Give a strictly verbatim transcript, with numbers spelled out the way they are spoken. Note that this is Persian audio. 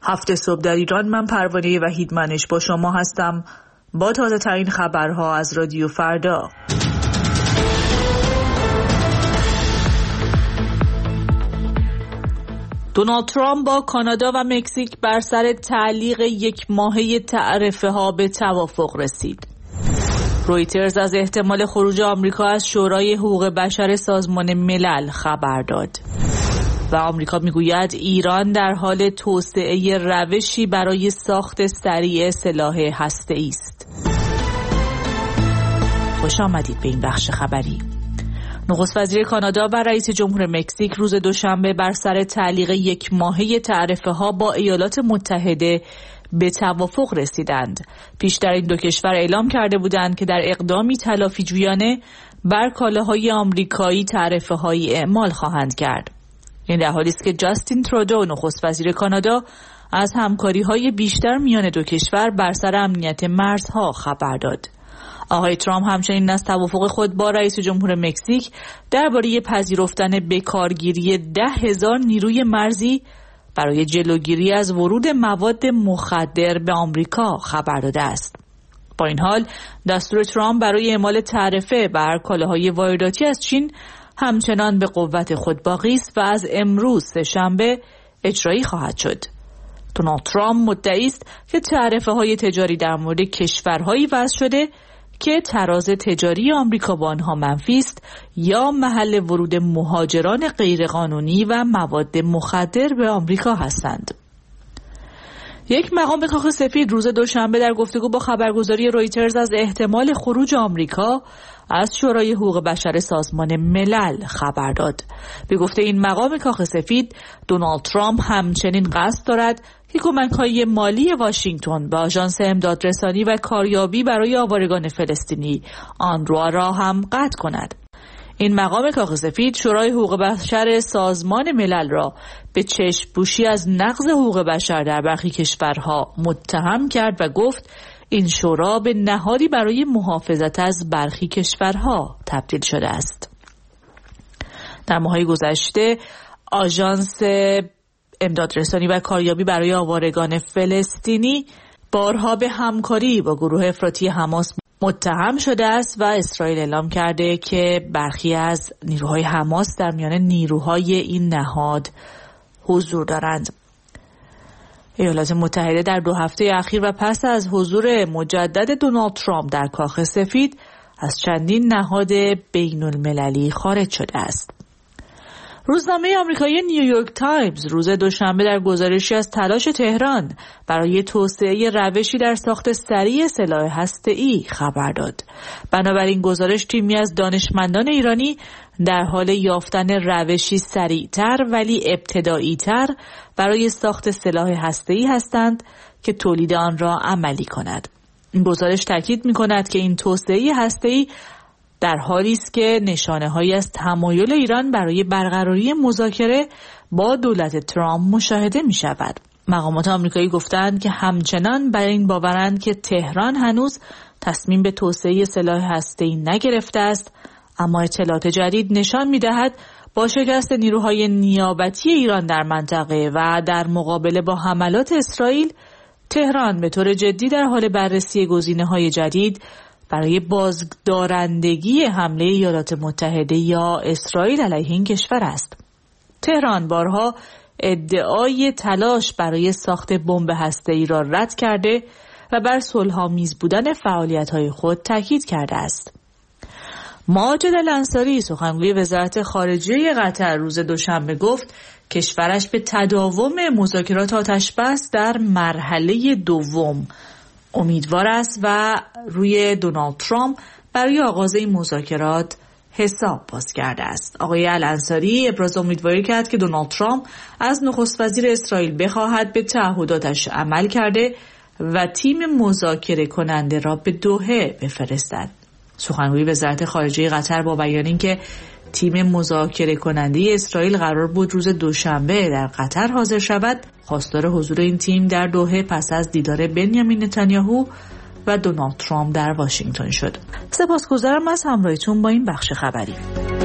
هفت صبح در ایران. من پروانه وحیدمنش با شما هستم با تازه ترین خبرها از رادیو فردا. دونالد ترامپ با کانادا و مکزیک بر سر تعلیق یک ماهه تعرفه ها به توافق رسید. رویترز از احتمال خروج آمریکا از شورای حقوق بشر سازمان ملل خبر داد و آمریکا میگوید ایران در حال توسعه روشی برای ساخت سریع سلاح هسته‌ای است. خوش آمدید به این بخش خبری. نخست وزیر کانادا و رئیس جمهور مکزیک روز دوشنبه بر سر تعلیق یک ماهه تعرفه ها با ایالات متحده به توافق رسیدند. پیشتر این دو کشور اعلام کرده بودند که در اقدامی تلافی جویانه بر کالاهای آمریکایی تعرفه هایی اعمال خواهند کرد. این در حالی است که جاستین ترودو نخست وزیر کانادا از همکاری های بیشتر میان دو کشور بر سر امنیت مرزها خبر داد. آقای ترامپ همچنین از توافق خود با رئیس جمهور مکزیک درباره پذیرفتن بکارگیری ده هزار نیروی مرزی برای جلوگیری از ورود مواد مخدر به آمریکا خبر داده است. با این حال دستور ترامپ برای اعمال تعرفه بر کالاهای وارداتی از چین همچنان به قوت خود باقی است و از امروز سه‌شنبه اجرایی خواهد شد. دونالد ترامپ مدعی است که تعرفه های تجاری در مورد کشورهایی وضع شده که تراز تجاری آمریکا با آنها منفی است یا محل ورود مهاجران غیرقانونی و مواد مخدر به آمریکا هستند. یک مقام کاخ سفید روز دوشنبه در گفتگو با خبرگزاری رویترز از احتمال خروج آمریکا از شورای حقوق بشر سازمان ملل خبر داد. به گفته این مقام کاخ سفید، دونالد ترامپ همچنین قصد دارد که کمک‌های مالی واشنگتن به آژانس امدادرسانی و کاریابی برای آوارگان فلسطینی آنروا را هم قطع کند. این مقام کاخ سفید شورای حقوق بشر سازمان ملل را به چشم‌پوشی از نقض حقوق بشر در برخی کشورها متهم کرد و گفت این شورا به نهادی برای محافظت از برخی کشورها تبدیل شده است. در ماه‌های گذشته آژانس امدادرسانی و کاریابی برای آوارگان فلسطینی بارها به همکاری با گروه افراطی حماس متهم شده است و اسرائیل اعلام کرده که برخی از نیروهای حماس در میان نیروهای این نهاد حضور دارند. ایالات متحده در دو هفته اخیر و پس از حضور مجدد دونالد ترامپ در کاخ سفید از چندین نهاد بین المللی خارج شده است. روزنامه آمریکایی نیویورک تایمز روز دوشنبه در گزارشی از تلاش تهران برای توسعه روشی در ساخت سریع سلاح هسته‌ای خبر داد. بنابراین گزارش تیمی از دانشمندان ایرانی در حال یافتن روشی سریعتر ولی ابتدایی‌تر برای ساخت سلاح هسته‌ای هستند که تولید آن را عملی کند. این گزارش تاکید می‌کند که این توسعه هسته‌ای در حالی است که نشانه‌هایی از تمایل ایران برای برقراری مذاکره با دولت ترامپ مشاهده می‌شود. مقامات آمریکایی گفتند که همچنان بر این باورند که تهران هنوز تصمیم به توسعه سلاح هسته‌ای نگرفته است، اما اطلاعات جدید نشان می‌دهد با شکست نیروهای نیابتی ایران در منطقه و در مقابله با حملات اسرائیل، تهران به طور جدی در حال بررسی گزینه‌های جدید برای بازدارندگی حمله ایالات متحده یا اسرائیل علیه این کشور است. تهران بارها ادعای تلاش برای ساخت بمب هسته‌ای را رد کرده و بر صلح‌آمیز بودن فعالیت‌های خود تاکید کرده است. ماجد الانصاری سخنگوی وزارت خارجه قطر روز دوشنبه گفت کشورش به تداوم مذاکرات آتش‌بس در مرحله دوم امیدوار است و روی دونالد ترامپ برای آغاز این مذاکرات حساب باز کرده است. آقای الانصاری ابراز امیدواری کرد که دونالد ترامپ از نخست وزیر اسرائیل بخواهد به تعهداتش عمل کرده و تیم مذاکره کننده را به دوحه بفرستد. سخنگوی وزارت خارجه قطر با بیان اینکه تیم مذاکره کننده اسرائیل قرار بود روز دوشنبه در قطر حاضر شود، خواستار حضور این تیم در دوحه پس از دیدار بنیامین نتانیاهو و دونالد ترامپ در واشنگتن شد. سپاسگزارم از همراهیتون با این بخش خبری.